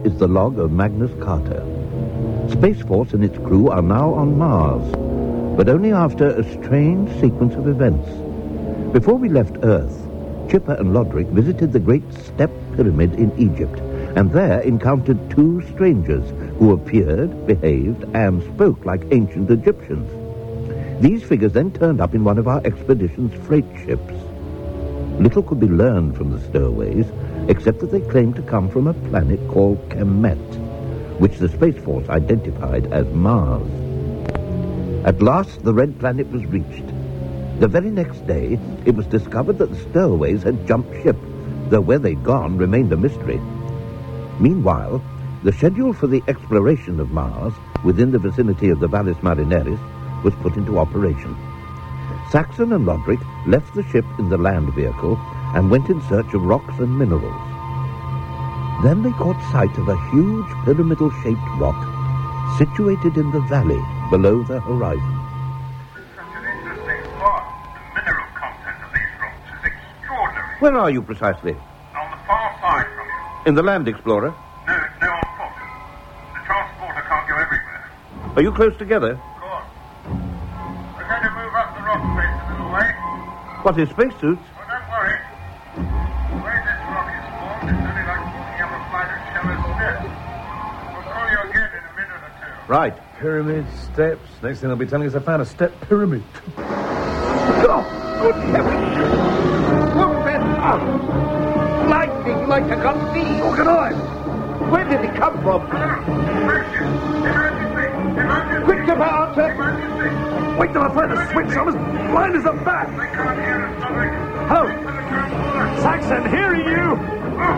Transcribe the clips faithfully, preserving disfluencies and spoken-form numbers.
is the log of Magnus Carter. Space Force and its crew are now on Mars, but only after a strange sequence of events. Before we left Earth, Chipper and Lodrick visited the Great Step Pyramid in Egypt, and there encountered two strangers who appeared, behaved, and spoke like ancient Egyptians. These figures then turned up in one of our expedition's freight ships. Little could be learned from the stowaways, except that they claimed to come from a planet called Kemet, which the Space Force identified as Mars. At last, the Red Planet was reached. The very next day, it was discovered that the stowaways had jumped ship, though where they'd gone remained a mystery. Meanwhile, the schedule for the exploration of Mars, within the vicinity of the Valles Marineris, was put into operation. Saxon and Lodrick left the ship in the land vehicle and went in search of rocks and minerals. Then they caught sight of a huge pyramidal-shaped rock situated in the valley below the horizon. Such an interesting spot. The mineral content of these rocks is extraordinary. Where are you precisely? On the far side from you. In the Land Explorer? No, no, on foot. The transporter can't go everywhere. Are you close together? Of course. We're going to move up the rock face a little way. What, in spacesuits? Well, don't worry. The way this rock is formed, it's only like walking up a flight of shallow steps. We'll call you again in a minute or two. Right. Pyramids, steps. Next thing they'll be telling us they found a step pyramid. Oh, good heavens! Look, that up! Lightning like a gun thief! Look at I! Where did it come from? Emergency! Emergency! Emergency! Quick, Chipper, answer! Emergency! Wait till I find the switch. I'm as blind as a bat. They can't hear us, Lodrick. Hello? Wait for the transporter. Saxon, hearing you. Oh,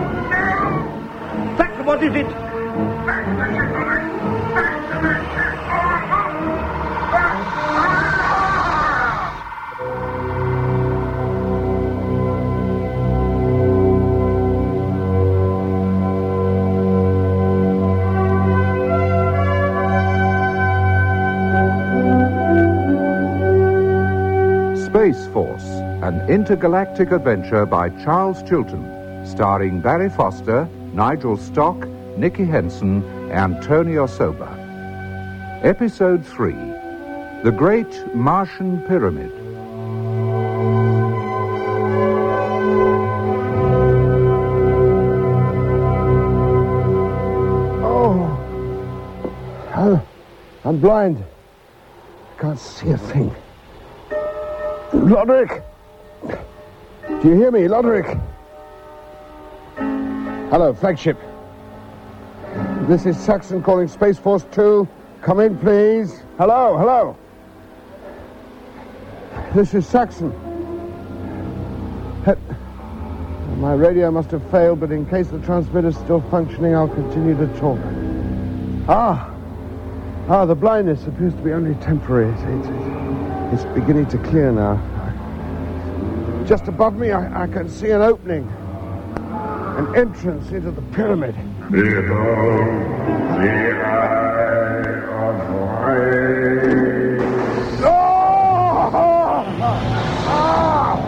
no! Saxon, what is it? Back to the ship, Lodrick! Back to the ship! Oh, oh! Back! Ah! Space Force, an intergalactic adventure by Charles Chilton, starring Barry Foster, Nigel Stock, Nicky Henson, and Tony Osoba. Episode three, The Great Martian Pyramid. Oh, oh, I'm blind. Can't see a thing. Lodrick! Do you hear me, Lodrick? Hello, flagship. This is Saxon calling Space Force two. Come in, please. Hello, hello. This is Saxon. He- My radio must have failed, but in case the transmitter's still functioning, I'll continue to talk. Ah, ah, the blindness appears to be only temporary. It's, it's, it's beginning to clear now. Just above me, I, I can see an opening, an entrance into the pyramid. Behold the eye of rain. Oh! Ah!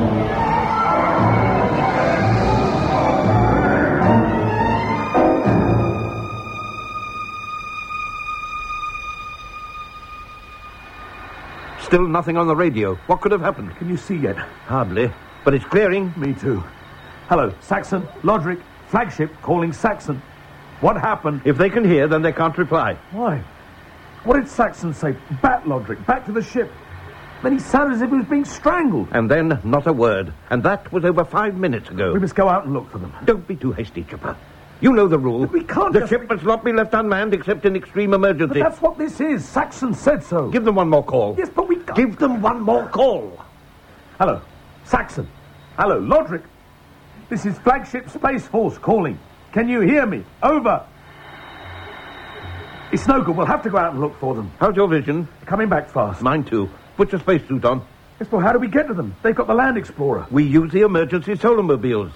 Still nothing on the radio. What could have happened? Can you see yet? Hardly. But it's clearing. Me too. Hello, Saxon, Lodrick, flagship calling Saxon. What happened? If they can hear, then they can't reply. Why? What did Saxon say? Bat, Lodrick, back to the ship. Then he sounded as if he was being strangled. And then, not a word. And that was over five minutes ago. We must go out and look for them. Don't be too hasty, Chipper. You know the rule. But we can't The just- ship must not be left unmanned except in extreme emergency. But that's what this is. Saxon said so. Give them one more call. Yes, but we can't. Give them one more call. Hello, Saxon. Hello, Lodrick. This is Flagship Space Force calling. Can you hear me? Over. It's no good. We'll have to go out and look for them. How's your vision? Coming back fast. Mine too. Put your spacesuit on. Yes, well, how do we get to them? They've got the Land Explorer. We use the emergency solar mobiles.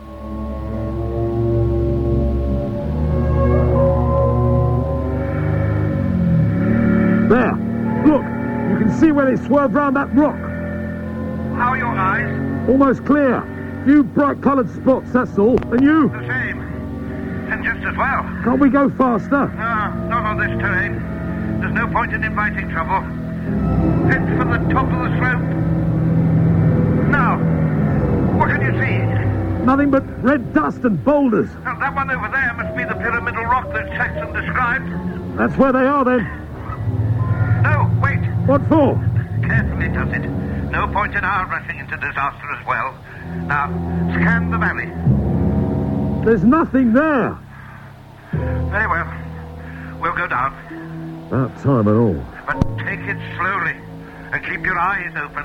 There. Look. You can see where they swerved round that rock. How are your eyes? Almost clear. Few bright coloured spots, that's all. And you? The same. And just as well. Can't we go faster? No, not on this terrain. There's no point in inviting trouble. Head for the top of the slope. Now, what can you see? Nothing but red dust and boulders. Now, that one over there must be the pyramidal rock that Saxon described. That's where they are, then. No, wait. What for? Carefully does it. No point in our rushing into disaster as well. Now, scan the valley. There's nothing there. Very well. We'll go down. About time and all. But take it slowly and keep your eyes open.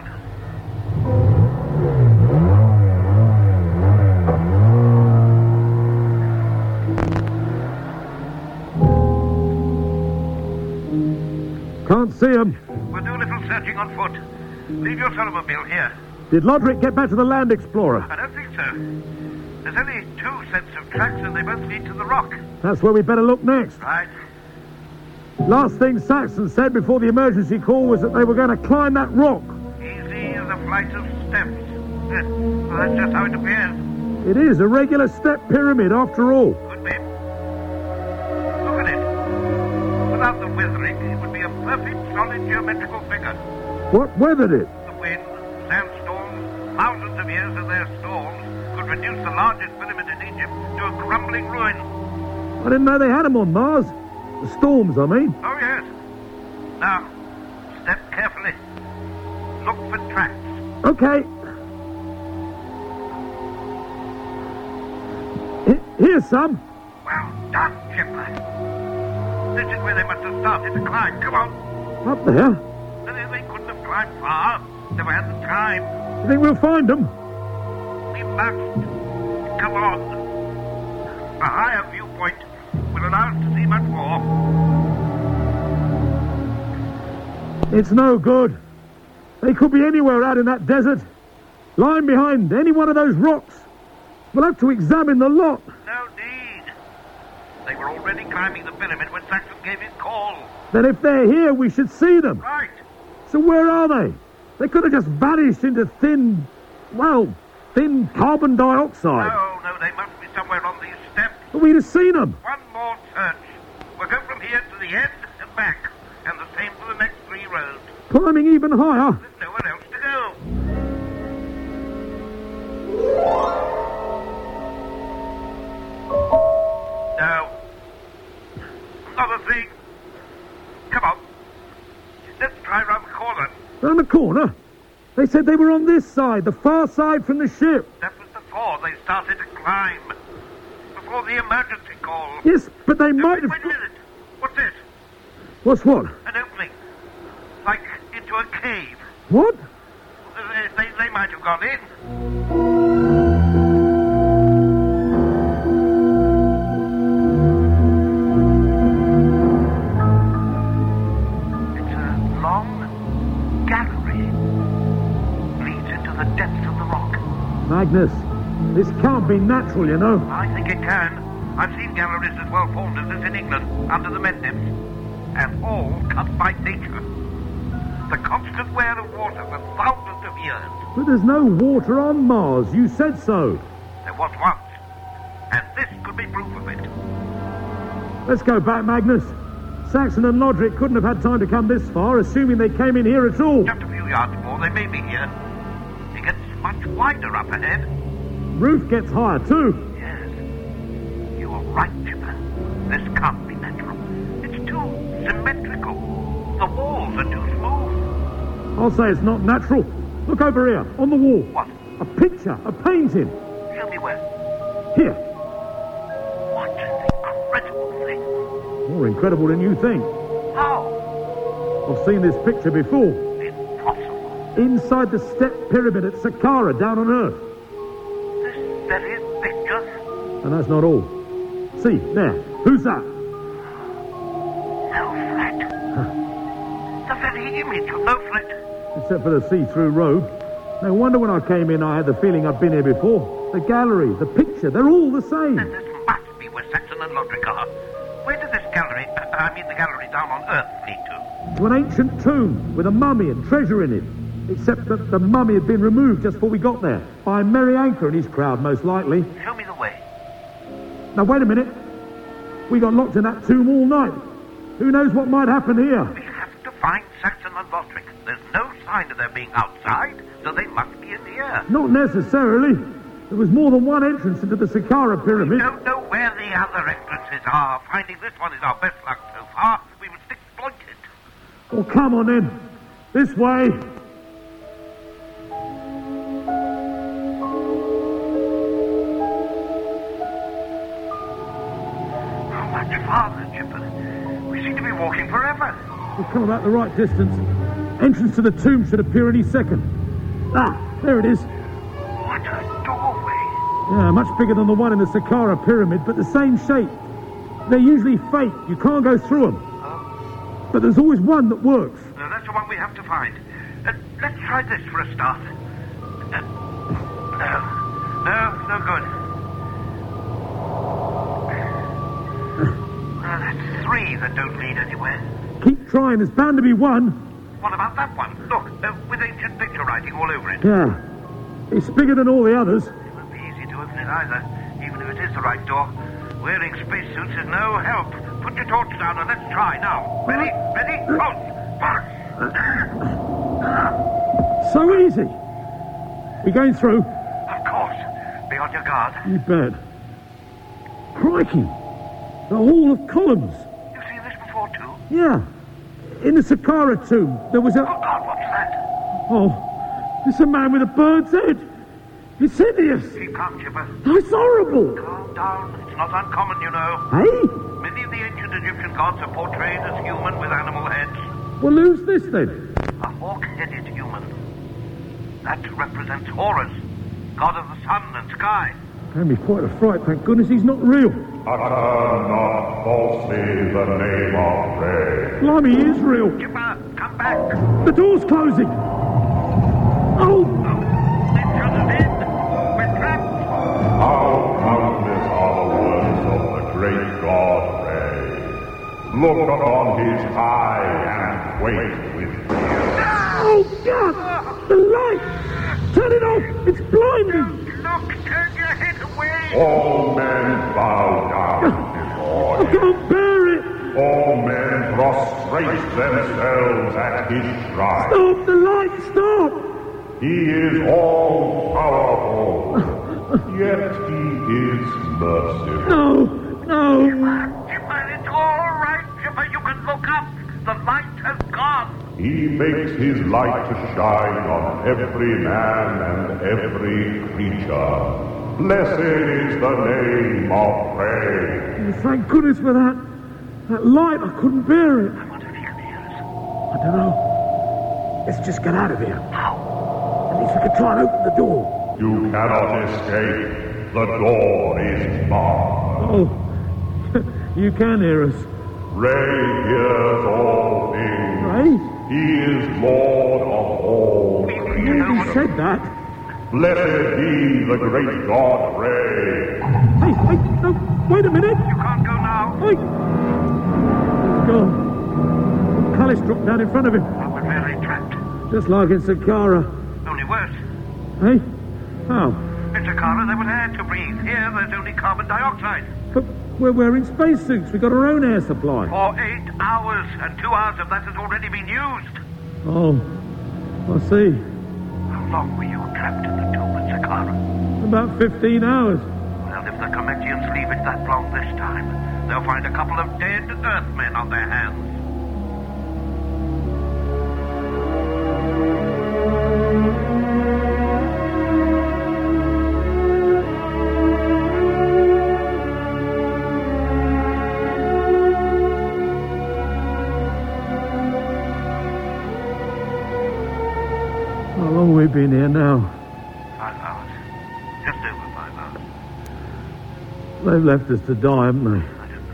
Can't see them. We'll do a little searching on foot. Leave your automobile here. Did Lodrick get back to the Land Explorer? I don't think so. There's only two sets of tracks and they both lead to the rock. That's where we better look next. Right. Last thing Saxon said before the emergency call was that they were going to climb that rock. Easy as a flight of steps. Well, that's just how it appears. It is a regular step pyramid after all. Could be. Look at it. Without the weathering, it would be a perfect solid geometrical figure. What weathered it? The wind, sandstorms, thousands of years of their storms could reduce the largest pyramid in Egypt to a crumbling ruin. I didn't know they had them on Mars. The storms, I mean. Oh, yes. Now, step carefully. Look for tracks. Okay. H- here's some. Well done, Chipper. This is where they must have started to climb. Come on. Up there. They, they couldn't have climbed far. Never had the time. You think we'll find them? We must. Come on. A higher viewpoint will allow us to see much more. It's no good. They could be anywhere out in that desert. Lying behind any one of those rocks. We'll have to examine the lot. No need. They were already climbing the pyramid when Saxon gave his call. Then if they're here, we should see them. Right. So where are they? They could have just vanished into thin, well, thin carbon dioxide. No, no, they must be somewhere on these steps. But we'd have seen them. One more search. We'll go from here to the end and back. And the same for the next three roads. Climbing even higher. There's nowhere else to go. No. Not a thing. Come on. Let's try round the corner. Round the corner? They said they were on this side, the far side from the ship. That was before they started to climb. Before the emergency call. Yes, but they No, might wait, have... wait a minute. What's this? What's what? An opening. Like into a cave. What? They, they, they might have gone in. It's a long gallery. Leads into the depths of the rock. Magnus, this can't be natural, you know. I think it can. I've seen galleries as well formed as this in England, under the Mendips. And all cut by nature. The constant wear of water for thousands of years. But there's no water on Mars. You said so. There was once. And this could be proof of it. Let's go back, Magnus. Saxon and Lodrick couldn't have had time to come this far, assuming they came in here at all. Just a few yards more, they may be here. It gets much wider up ahead. Roof gets higher, too. Yes. You are right, Chipper. This can't be natural. It's too symmetrical. The walls are too smooth. I'll say it's not natural. Look over here, on the wall. What? A picture, a painting. Show me where. Here. What an incredible thing. More incredible than you think. How? I've seen this picture before. Impossible. Inside the step pyramid at Saqqara down on Earth. This very picture. And that's not all. See, there. Who's that? Nofret. The very image of Nofret. Except for the see-through robe. No wonder when I came in I had the feeling I'd been here before. The gallery, the picture, they're all the same. Then this must be where Saxon and Lodrick are. Where did this gallery, uh, I mean the gallery down on Earth, lead to? To an ancient tomb with a mummy and treasure in it. Except that the mummy had been removed just before we got there. By Merry Anchor and his crowd, most likely. Show me the way. Now, wait a minute. We got locked in that tomb all night. Who knows what might happen here? We have to find Saxon and Lothric. There's no sign of their being outside, so they must be in here. Not necessarily. There was more than one entrance into the Saqqara pyramid. We don't know where the other entrances are. Finding this one is our best luck so far. We must exploit it. Oh, come on then. This way. How much farther, Chipper? We seem to be walking forever. We've come about the right distance. Entrance to the tomb should appear any second. Ah, there it is. What a doorway. Yeah, much bigger than the one in the Saqqara pyramid, but the same shape. They're usually fake. You can't go through them. Oh. But there's always one that works. No, that's the one we have to find. Uh, let's try this for a start. Uh, no. No, no good. Uh, that's three that don't lead anywhere. Keep trying. There's bound to be one. What about that one? Look, uh, with ancient picture writing all over it. Yeah. It's bigger than all the others. It won't be easy to open it either, even if it is the right door. Wearing spacesuits is no help. Put your torch down and let's try now. Ready? Ready? Halt! March! So easy. We going through? Of course. Be on your guard. You bet. Crikey. The Hall of Columns. You've seen this before, too? Yeah. In the Saqqara tomb, there was a... Oh, God, what's that? Oh, it's a man with a bird's head. It's hideous. Keep calm, Chipper. Oh, it's horrible. Calm down. It's not uncommon, you know. Hey? Many of the ancient Egyptian gods are portrayed as human with animal heads. Well, who's this then? A hawk-headed human. That represents Horus, god of the sun and sky. Gave me quite a fright. Thank goodness he's not real. Utter not falsely the name of Re. Blimey, he is real. Chipper, come back. The door's closing. Oh! They shut us in. We're trapped. How countless are the words of the great god Re. Look upon his eye and wait with fear. Oh, God! The light! Turn it off! It's blinding! Look, turn your head away. All men bow down before I him. can't bear it! All men prostrate themselves at his shrine. Stop the light! Stop! He is all powerful, yet he is merciful. No! No! Chipper, it's all right, Chipper. You can look up. The light has gone. He makes his light to shine on every man and every creature. Blessed is the name of Re. Thank goodness for that. That light, I couldn't bear it. I wonder if he can hear us. I don't know. Let's just get out of here. How? At least we can try and open the door. You cannot escape. The door is barred. Oh, you can hear us. Re hears all things. Ray? He is Lord of all We- we creation. don't know You what- said that. Blessed be the great god Re. Hey, hey, no, wait a minute. You can't go now. Hey. He's gone. Callis dropped down in front of him. Oh, we're very trapped. Just like in Saqqara. Only worse. Hey? How? In Saqqara, there was air to breathe. Here, there's only carbon dioxide. But we're wearing spacesuits. We've got our own air supply. For eight hours, and two hours of that has already been used. Oh, I see. How long were you trapped in the tomb at Saqqara? About fifteen hours. Well, if the Cometians leave it that long this time, they'll find a couple of dead Earthmen on their hands. How long have we been here now? Five hours. Just over five hours. They've left us to die, haven't they? I don't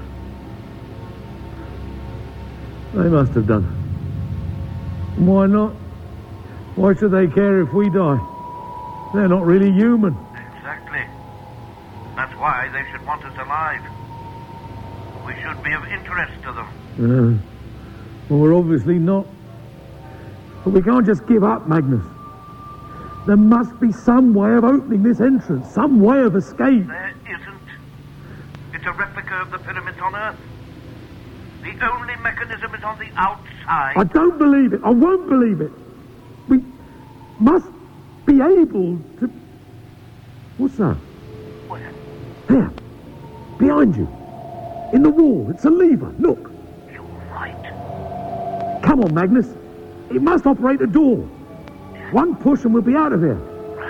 know. They must have done. Why not? Why should they care if we die? They're not really human. Exactly. That's why they should want us alive. We should be of interest to them. Uh, well, we're obviously not. But we can't just give up, Magnus. There must be some way of opening this entrance, some way of escape. There isn't. It's a replica of the pyramids on Earth. The only mechanism is on the outside. I don't believe it. I won't believe it. We must be able to... What's that? Where? There. Behind you. In the wall. It's a lever. Look. You're right. Come on, Magnus. It must operate a door. One push and we'll be out of here.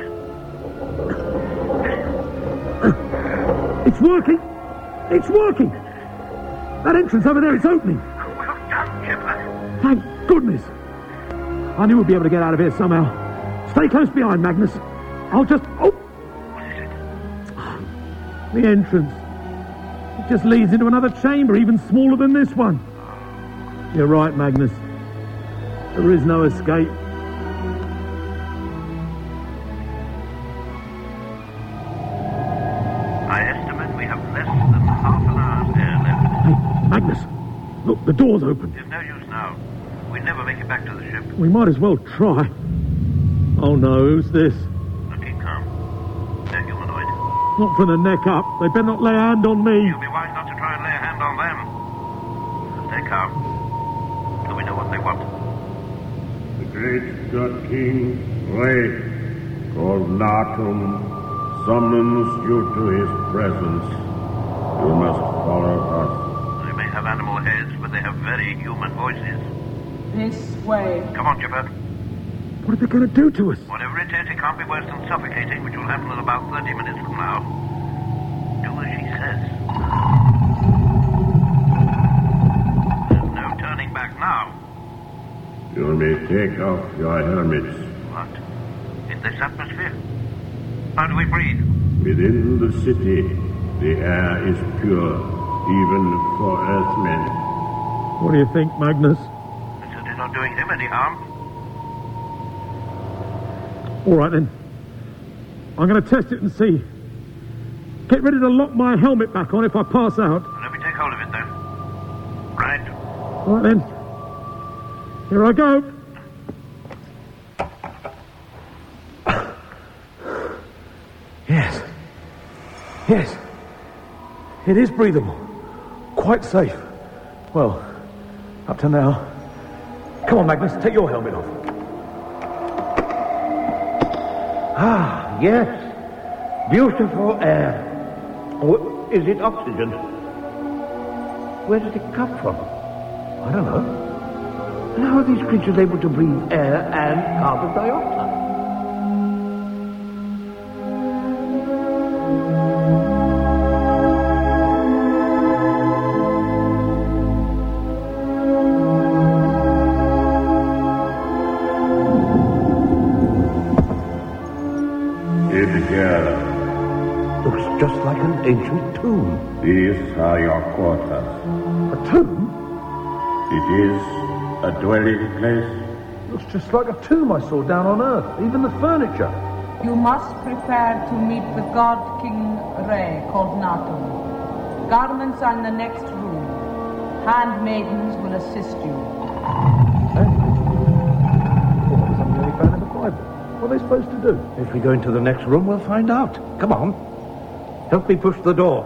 It's working. It's working. That entrance over there, it's opening. Well done, Chipper. Thank goodness. I knew we'd be able to get out of here somehow. Stay close behind, Magnus. I'll just... Oh! What is it? The entrance. It just leads into another chamber, even smaller than this one. You're right, Magnus. There is no escape. I estimate we have less than half an hour's air left. Hey, Magnus. Look, the door's open. There's no use now. We'd never make it back to the ship. We might as well try. Oh no, who's this? Now keep calm. They're humanoid. Not from the neck up. They better not lay a hand on me. You'll be wise not to try and lay a hand on them. Stay calm. Till we know what they want. The great God King, Ray, called Natum, summons you to his presence. You must follow us. They may have animal heads, but they have very human voices. This way. Come on, Chipper. What are they going to do to us? Whatever it is, it can't be worse than suffocating, which will happen in about thirty minutes from now. Do as she says. There's no turning back now. You may take off your helmets. What? In this atmosphere? How do we breathe? Within the city, the air is pure, even for Earthmen. What do you think, Magnus? It's certainly not doing him any harm. All right, then. I'm going to test it and see. Get ready to lock my helmet back on if I pass out. Let me take hold of it, then. Right. All right, then. Here I go. Yes. Yes. It is breathable. Quite safe. Well, up to now. Come on, Magnus, take your helmet off. Ah, yes. Beautiful air. Or is it oxygen? Where did it come from? I don't know. And how are these creatures able to breathe air and carbon dioxide? Looks just like an ancient tomb. These are your quarters. A tomb? It is a dwelling place. Looks just like a tomb I saw down on Earth. Even the furniture. You must prepare to meet the god King Ray, called Natum. Garments are in the next room. Handmaidens will assist you. Hey? Well, that was something they found in the Bible. What are they supposed to do? If we go into the next room, we'll find out. Come on. Help me push the door.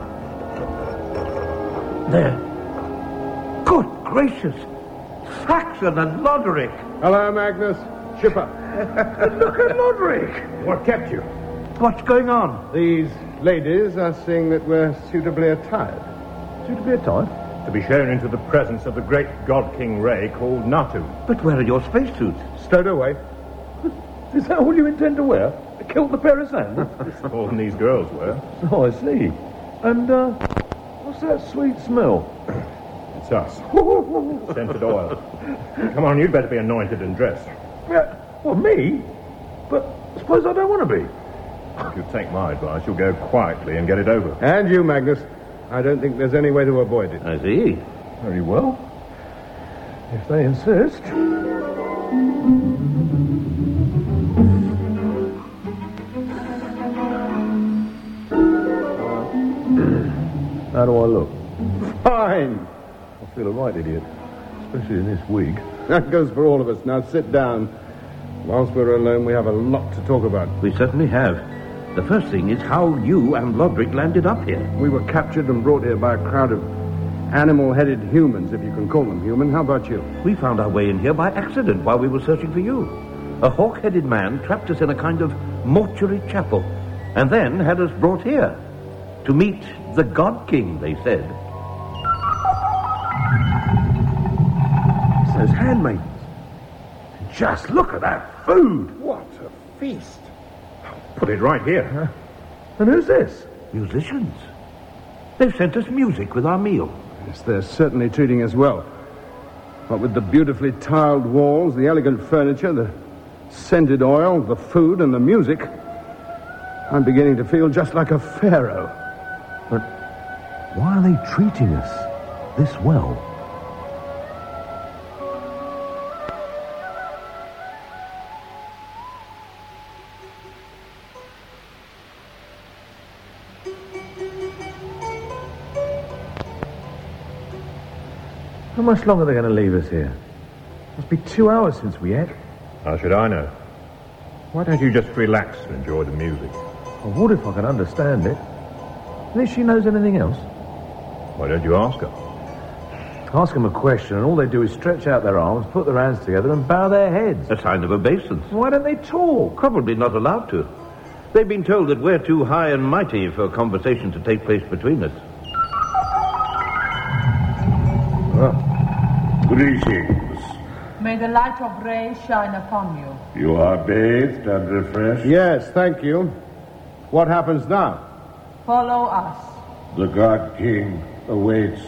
There. Good gracious. Saxon and Loderick. Hello, Magnus. Chipper. Look at Loderick. What kept you? What's going on? These ladies are seeing that we're suitably attired. Suitably attired? To be shown into the presence of the great god King Ray called Natu. But where are your spacesuits? Stowed away. Is that all you intend to wear? A kilt and a pair of sandals? More than these girls were. Oh, I see. And, uh, what's that sweet smell? It's us. Scented oil. Come on, you'd better be anointed and dressed. Yeah, well, me? But suppose I don't want to be. If you take my advice, you'll go quietly and get it over. And you, Magnus. I don't think there's any way to avoid it. I see. Very well. If they insist. How do I look? Fine. I feel a right idiot, especially in this wig. That goes for all of us. Now sit down. Whilst we're alone, we have a lot to talk about. We certainly have. The first thing is how you and Lodric landed up here. We were captured and brought here by a crowd of animal-headed humans, if you can call them human. How about you? We found our way in here by accident while we were searching for you. A hawk-headed man trapped us in a kind of mortuary chapel, and then had us brought here to meet the God King, they said. It's those handmaidens. Just look at that food. What a feast. Put it right here. Huh? And who's this? Musicians. They've sent us music with our meal. Yes, they're certainly treating us well. What with the beautifully tiled walls, the elegant furniture, the scented oil, the food, and the music, I'm beginning to feel just like a pharaoh. But why are they treating us this well? How much longer are they going to leave us here? Must be two hours since we ate. How should I know? Why don't you just relax and enjoy the music? I would if I could understand it. And if she knows anything else? Why don't you ask her? Ask them a question and all they do is stretch out their arms, put their hands together and bow their heads. A sign of obeisance. Why don't they talk? Probably not allowed to. They've been told that we're too high and mighty for conversation to take place between us. Oh. Greetings. May the light of Re shine upon you. You are bathed and refreshed? Yes, thank you. What happens now? Follow us. The God King awaits.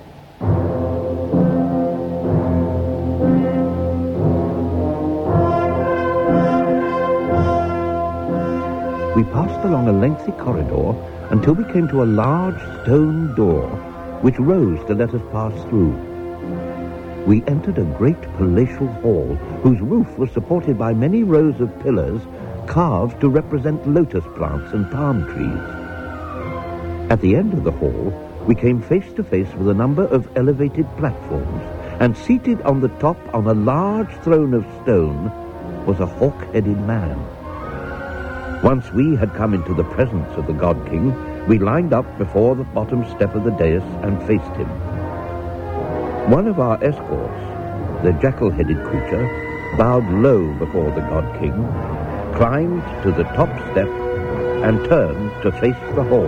We passed along a lengthy corridor until we came to a large stone door which rose to let us pass through. We entered a great palatial hall whose roof was supported by many rows of pillars carved to represent lotus plants and palm trees. At the end of the hall, we came face to face with a number of elevated platforms, and seated on the top on a large throne of stone was a hawk-headed man. Once we had come into the presence of the God King, we lined up before the bottom step of the dais and faced him. One of our escorts, the jackal-headed creature, bowed low before the God King, climbed to the top step, and turned to face the hall.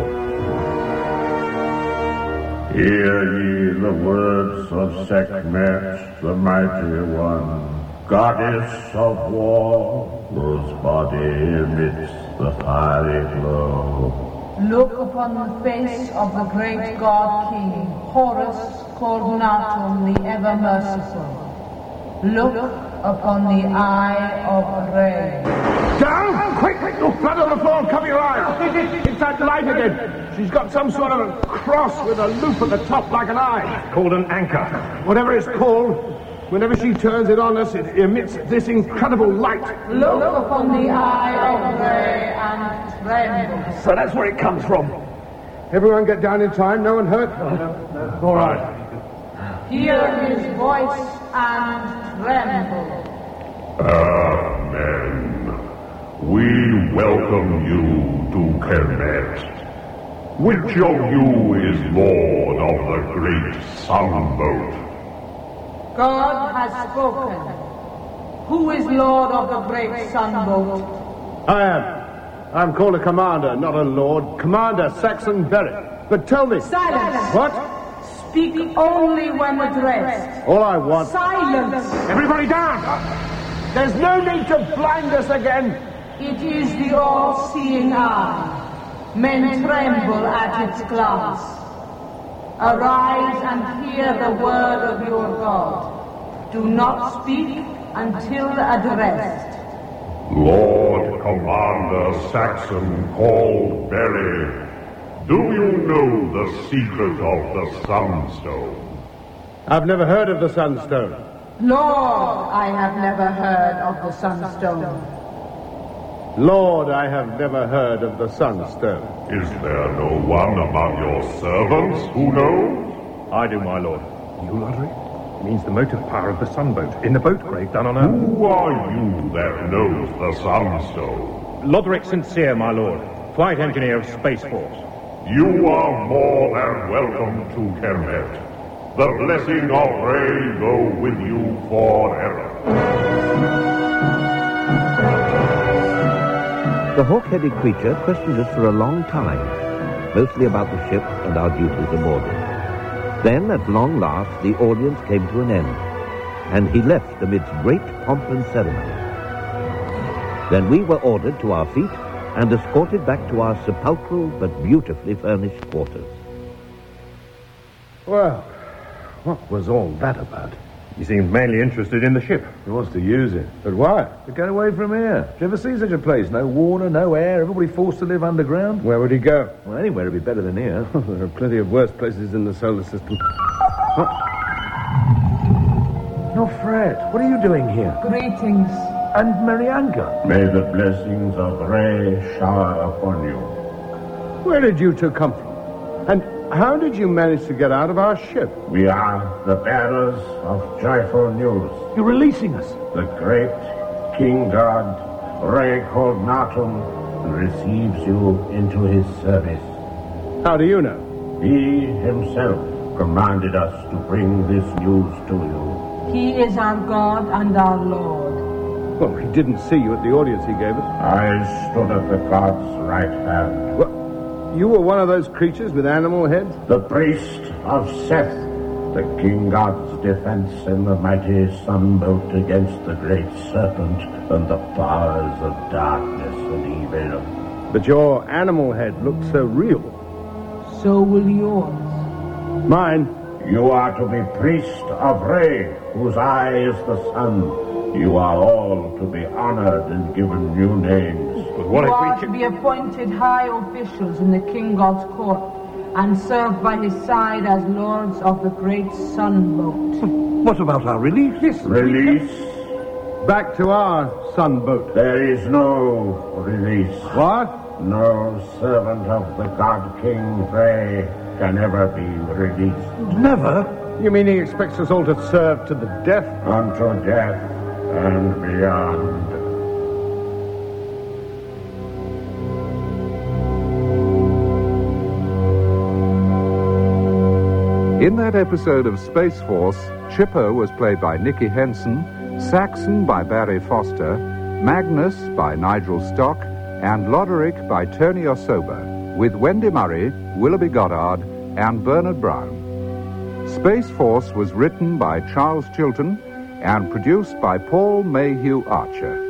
Hear ye the words of Sekhmet, the mighty one, goddess of war, whose body emits the fiery glow. Look upon the face of the great God King, Horus called Natum, the ever merciful. Look upon the eye of Re. Down! Quick! You blood on the floor! Cover your eyes! It's that light again! She's got some sort of a cross with a loop at the top like an eye. Called an anchor. Whatever it's called, whenever she turns it on us, it emits this incredible light. Look upon the eye of Re and tremble. So that's where it comes from. Everyone get down in time? No one hurt? All right. Hear his voice and tremble. Amen. We welcome you to Kermet. Which of you is lord of the great sunboat? God has spoken. Who is lord of the great sunboat? I am. I'm called a commander, not a lord. Commander Saxon Berry. But tell me... Silence! What? Speak only when addressed. All I want... Silence! Everybody down! There's no need to blind us again. It is the all-seeing eye. Men tremble at its glance. Arise and hear the word of your God. Do not speak until addressed. Lord Commander Saxon called Berry, do you know the secret of the Sunstone? I've never heard of the Sunstone. Lord, I have never heard of the Sunstone. Lord, I have never heard of the Sunstone. Is there no one among your servants who knows? I do, my lord. You, Lodric? It means the motive power of the sunboat in the boat grave done on Earth. Who are you that knows the Sunstone? Lodric Sincere, my lord. Flight engineer of Space Force. You are more than welcome to Kermet. The blessing of Rey go with you forever. The hawk-headed creature questioned us for a long time, mostly about the ship and our duties aboard it. Then, at long last, the audience came to an end, and he left amidst great pomp and ceremony. Then we were ordered to our feet and escorted back to our sepulchral but beautifully furnished quarters. Well, what was all that about? He seemed mainly interested in the ship. He wants to use it. But why? To get away from here. Did you ever see such a place? No water, no air, everybody forced to live underground? Where would he go? Well, anywhere would be better than here. There are plenty of worse places in the solar system. Huh? No, Fred, what are you doing here? Greetings. And Marianga? May the blessings of Rey shower upon you. Where did you two come from? And how did you manage to get out of our ship? We are the bearers of joyful news. You're releasing us. The great King God, Rey called Natum, receives you into his service. How do you know? He himself commanded us to bring this news to you. He is our God and our Lord. Well, he didn't see you at the audience he gave us. I stood at the god's right hand. What? You were one of those creatures with animal heads? The priest of Seth, the king god's defense in the mighty sunboat against the great serpent and the powers of darkness and evil. But your animal head looked so real. So will yours. Mine? You are to be priest of Rey, whose eye is the sun. You are all to be honored and given new names. But what you if are we to be appointed high officials in the King God's court and serve by his side as lords of the great sunboat. What about our release? Yes. Release? Back to our sunboat. There is no release. What? No servant of the God King Rey can ever be released. Never? You mean he expects us all to serve to the death? Unto death and beyond. In that episode of Space Force, Chipper was played by Nicky Henson, Saxon by Barry Foster, Magnus by Nigel Stock, and Loderick by Tony Osoba, with Wendy Murray, Willoughby Goddard, and Bernard Brown. Space Force was written by Charles Chilton and produced by Paul Mayhew Archer.